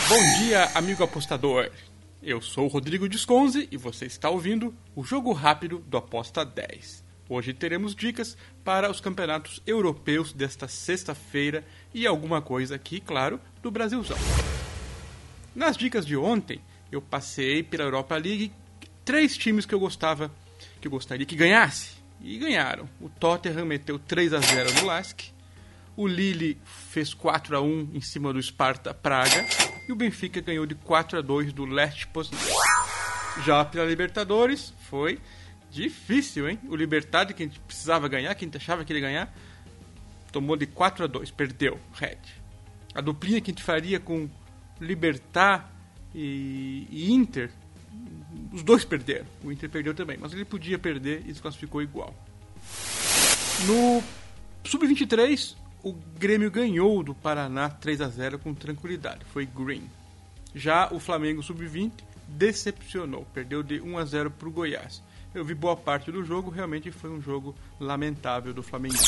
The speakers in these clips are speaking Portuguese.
Bom dia, amigo apostador. Eu sou o Rodrigo Desconze e você está ouvindo o Jogo Rápido do Aposta 10. Hoje teremos dicas para os campeonatos europeus desta sexta-feira e alguma coisa aqui, claro, do Brasilzão. Nas dicas de ontem, eu passei pela Europa League 3 times que eu gostaria que ganhasse. E ganharam. O Tottenham meteu 3-0 no Lask. O Lille fez 4-1 em cima do Sparta Praga. E o Benfica ganhou de 4-2 do Lech Poznan. Já pela Libertadores, foi difícil, hein? O Libertad, que a gente precisava ganhar, que a gente achava que ele ia ganhar, tomou de 4-2, perdeu, Red. A duplinha que a gente faria com Libertad e Inter, os dois perderam. O Inter perdeu também, mas ele podia perder e se classificou igual. No Sub-23, o Grêmio ganhou do Paraná 3-0 com tranquilidade. Foi green. Já o Flamengo Sub-20 decepcionou. Perdeu de 1-0 para o Goiás. Eu vi boa parte do jogo. Realmente foi um jogo lamentável do Flamengo.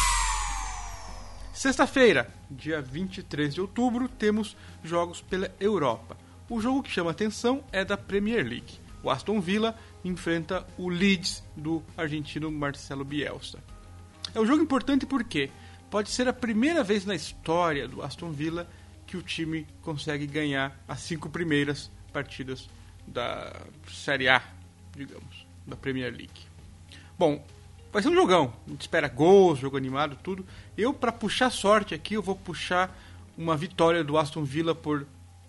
Sexta-feira, dia 23 de outubro, temos jogos pela Europa. O jogo que chama atenção é da Premier League. O Aston Villa enfrenta o Leeds do argentino Marcelo Bielsa. É um jogo importante porque pode ser a primeira vez na história do Aston Villa que o time consegue ganhar as 5 primeiras partidas da Série A, digamos, da Premier League. Bom, vai ser um jogão. A gente espera gols, jogo animado, tudo. Eu, para puxar sorte aqui, eu vou puxar uma vitória do Aston Villa por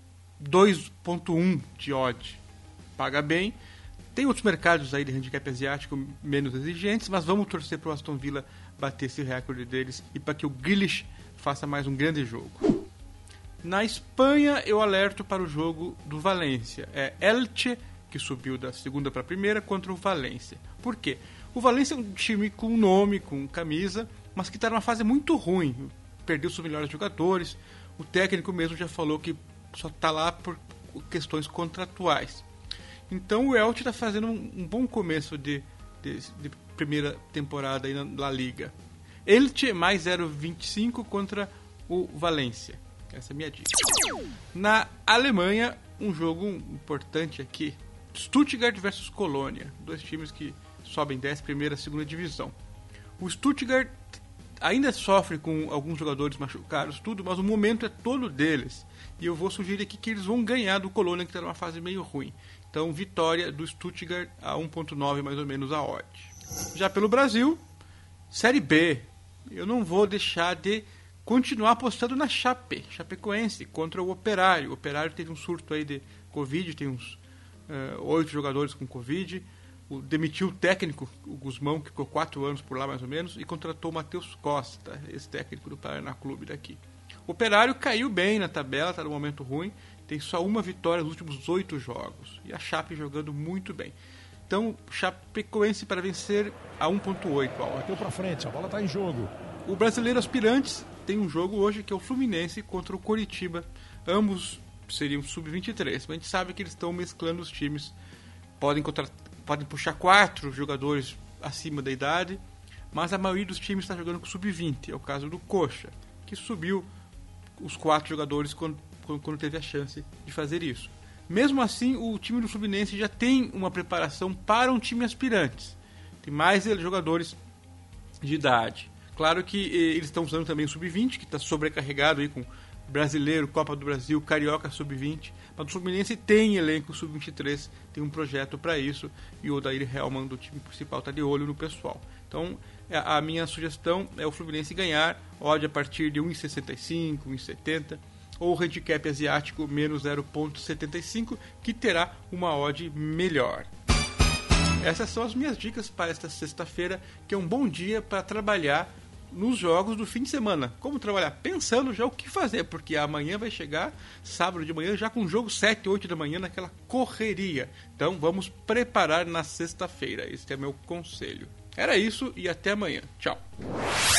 2.1 de odd. Paga bem. Tem outros mercados aí de handicap asiático menos exigentes, mas vamos torcer para o Aston Villa bater esse recorde deles e para que o Grealish faça mais um grande jogo. Na Espanha, eu alerto para o jogo do Valência. É Elche, que subiu da segunda para a primeira, contra o Valência. Por quê? O Valência é um time com nome, com camisa, mas que está numa fase muito ruim. Perdeu seus melhores jogadores. O técnico mesmo já falou que só está lá por questões contratuais. Então o Elche está fazendo um bom começo de primeira temporada aí na La Liga. Elche mais 0,25 contra o Valência. Essa é a minha dica. Na Alemanha, um jogo importante aqui. Stuttgart versus Colônia. 2 times que sobem 10, primeira e segunda divisão. O Stuttgart ainda sofre com alguns jogadores machucados, tudo, mas o momento é todo deles. E eu vou sugerir aqui que eles vão ganhar do Colônia, que está numa fase meio ruim. Então, vitória do Stuttgart a 1.9 mais ou menos a odd. Já pelo Brasil, Série B. Eu não vou deixar de continuar apostando na Chapecoense contra o Operário. O Operário teve um surto aí de Covid, tem uns 8 jogadores com Covid. Demitiu o técnico, o Guzmão, que ficou 4 anos por lá mais ou menos, e contratou o Matheus Costa, esse técnico do Paraná Clube daqui. O Operário caiu bem na tabela, está num momento ruim, tem só uma vitória nos últimos 8 jogos. E a Chape jogando muito bem. Então, Chapecoense para vencer a 1.8. Bateu para frente, a bola está em jogo. O Brasileiro Aspirantes tem um jogo hoje que é o Fluminense contra o Coritiba. Ambos seriam sub-23, mas a gente sabe que eles estão mesclando os times. Podem puxar 4 jogadores acima da idade, mas a maioria dos times está jogando com sub-20. É o caso do Coxa, que subiu os 4 jogadores quando teve a chance de fazer isso. Mesmo assim, o time do Fluminense já tem uma preparação para um time aspirantes. Tem mais jogadores de idade. Claro que eles estão usando também o sub-20, que está sobrecarregado aí com Brasileiro, Copa do Brasil, Carioca sub-20. Mas o Fluminense tem elenco sub-23, tem um projeto para isso. E o Odair Hellmann, do time principal, está de olho no pessoal. Então, a minha sugestão é o Fluminense ganhar, odd a partir de 1,65, 1,70. Ou o handicap asiático menos 0,75, que terá uma odd melhor. Essas são as minhas dicas para esta sexta-feira, que é um bom dia para trabalhar nos jogos do fim de semana. Como trabalhar? Pensando já o que fazer, porque amanhã vai chegar, sábado de manhã, já com o jogo 7, 8 da manhã, naquela correria. Então vamos preparar na sexta-feira. Esse é meu conselho. Era isso e até amanhã. Tchau.